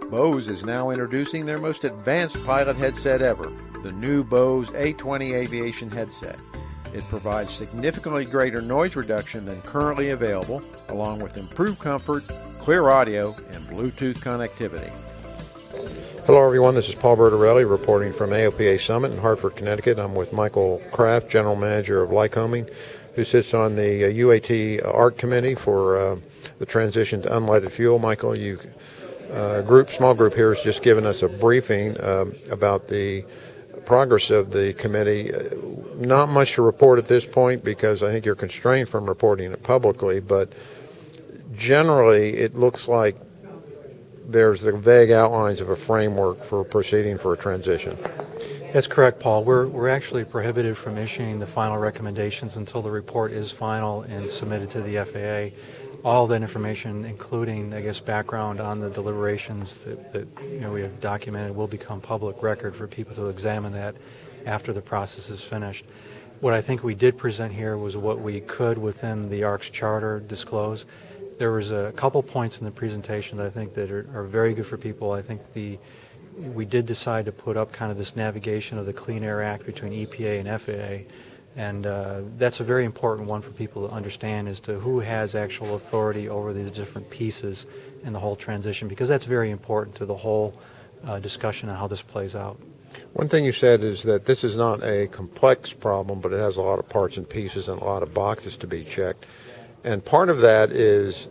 Bose is now introducing their most advanced pilot headset ever, the new Bose A20 Aviation headset. It provides significantly greater noise reduction than currently available, along with improved comfort, clear audio, and Bluetooth connectivity. Hello everyone, this is Paul Bertorelli reporting from AOPA Summit in Hartford, Connecticut. I'm with Michael Kraft, General Manager of Lycoming, who sits on the UAT ARC Committee for the transition to unleaded fuel. Michael, small group here has just given us a briefing about the progress of the committee. Not much to report at this point because I think you're constrained from reporting it publicly, but generally it looks like there's the vague outlines of a framework for proceeding for a transition. That's correct, Paul. We're actually prohibited from issuing the final recommendations until the report is final and submitted to the FAA. All that information, including, background on the deliberations that we have documented, will become public record for people to examine that after the process is finished. What I think we did present here was what we could within the ARC's charter disclose. There was a couple points in the presentation that I think that are very good for people. I think we did decide to put up kind of this navigation of the Clean Air Act between EPA and FAA. And that's a very important one for people to understand as to who has actual authority over these different pieces in the whole transition, because that's very important to the whole discussion on how this plays out. One thing you said is that this is not a complex problem, but it has a lot of parts and pieces and a lot of boxes to be checked. And part of that is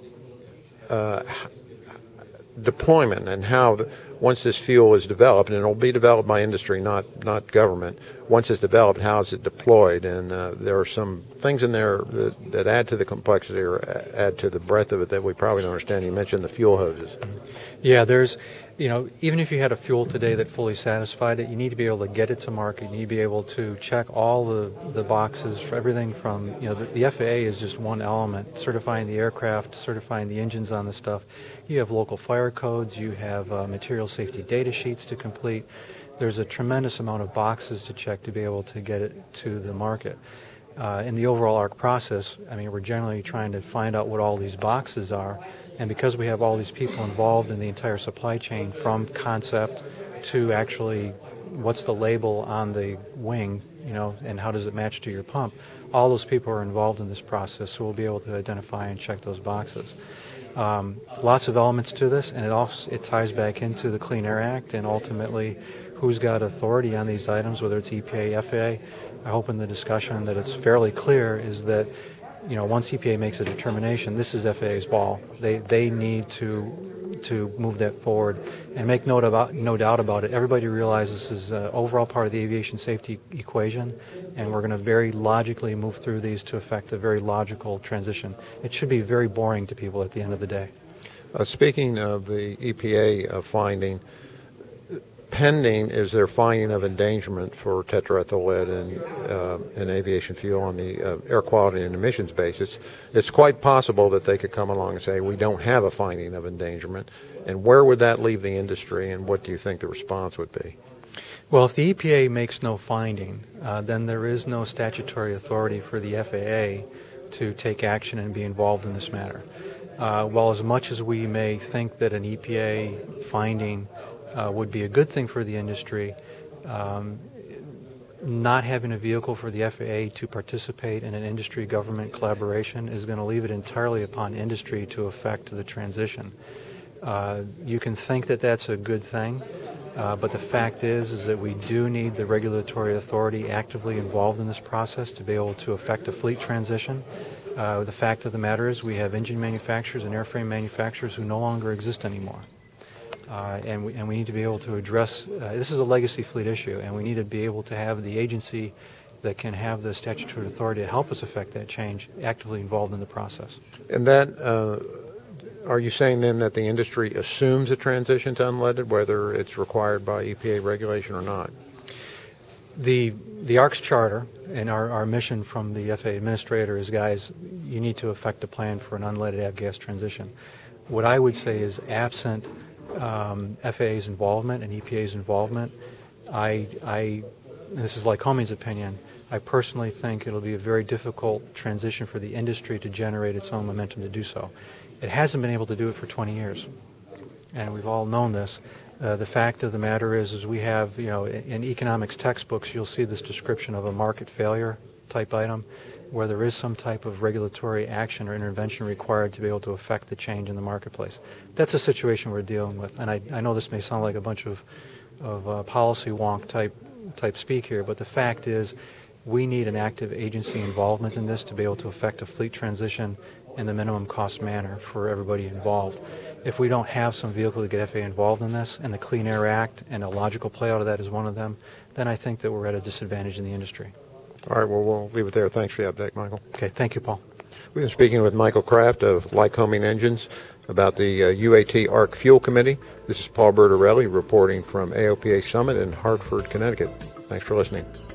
deployment and how once this fuel is developed, and it will be developed by industry, not government, once it's developed, how is it deployed? And there are some things in there that add to the complexity or add to the breadth of it that we probably don't understand. You mentioned the fuel hoses. Yeah, there's, even if you had a fuel today that fully satisfied it, you need to be able to get it to market. You need to be able to check all the boxes for everything from, the FAA is just one element, certifying the aircraft, certifying the engines on the stuff. You have local fire codes, you have material safety data sheets to complete. There's a tremendous amount of boxes to check to be able to get it to the market. In the overall ARC process, we're generally trying to find out what all these boxes are, and because we have all these people involved in the entire supply chain, from concept to actually what's the label on the wing, and how does it match to your pump, all those people are involved in this process, so we'll be able to identify and check those boxes. Lots of elements to this, and it ties back into the Clean Air Act and ultimately who's got authority on these items, whether it's EPA, FAA. I hope in the discussion that it's fairly clear is that, once EPA makes a determination, this is FAA's ball. They need to move that forward and make no doubt about it. Everybody realizes this is an overall part of the aviation safety equation, and we're going to very logically move through these to effect a very logical transition. It should be very boring to people at the end of the day. Speaking of the EPA finding, pending is their finding of endangerment for tetraethyl lead in aviation fuel on the air quality and emissions basis. It's quite possible that they could come along and say, we don't have a finding of endangerment. And where would that leave the industry, and what do you think the response would be? Well, if the EPA makes no finding, then there is no statutory authority for the FAA to take action and be involved in this matter. While as much as we may think that an EPA finding would be a good thing for the industry, not having a vehicle for the FAA to participate in an industry-government collaboration is going to leave it entirely upon industry to effect the transition. You can think that that's a good thing, but the fact is that we do need the regulatory authority actively involved in this process to be able to effect a fleet transition. The fact of the matter is we have engine manufacturers and airframe manufacturers who no longer exist anymore. And we need to be able to address, this is a legacy fleet issue, and we need to be able to have the agency that can have the statutory authority to help us affect that change actively involved in the process. And that, are you saying then that the industry assumes a transition to unleaded, whether it's required by EPA regulation or not? The ARC's charter and our mission from the FAA administrator is, guys, you need to effect a plan for an unleaded avgas transition. What I would say is, absent FAA's involvement and EPA's involvement, this is Lycoming's opinion, I personally think it'll be a very difficult transition for the industry to generate its own momentum to do so. It hasn't been able to do it for 20 years. and we've all known this. The fact of the matter is we have, in economics textbooks, you'll see this description of a market failure type item, where there is some type of regulatory action or intervention required to be able to affect the change in the marketplace. That's a situation we're dealing with, and I know this may sound like a bunch of policy wonk type speak here, but the fact is we need an active agency involvement in this to be able to affect a fleet transition in the minimum cost manner for everybody involved. If we don't have some vehicle to get FAA involved in this, and the Clean Air Act and a logical play out of that is one of them, then I think that we're at a disadvantage in the industry. All right, well, we'll leave it there. Thanks for the update, Michael. Okay, thank you, Paul. We've been speaking with Michael Kraft of Lycoming Engines about the UAT ARC Fuel Committee. This is Paul Bertorelli reporting from AOPA Summit in Hartford, Connecticut. Thanks for listening.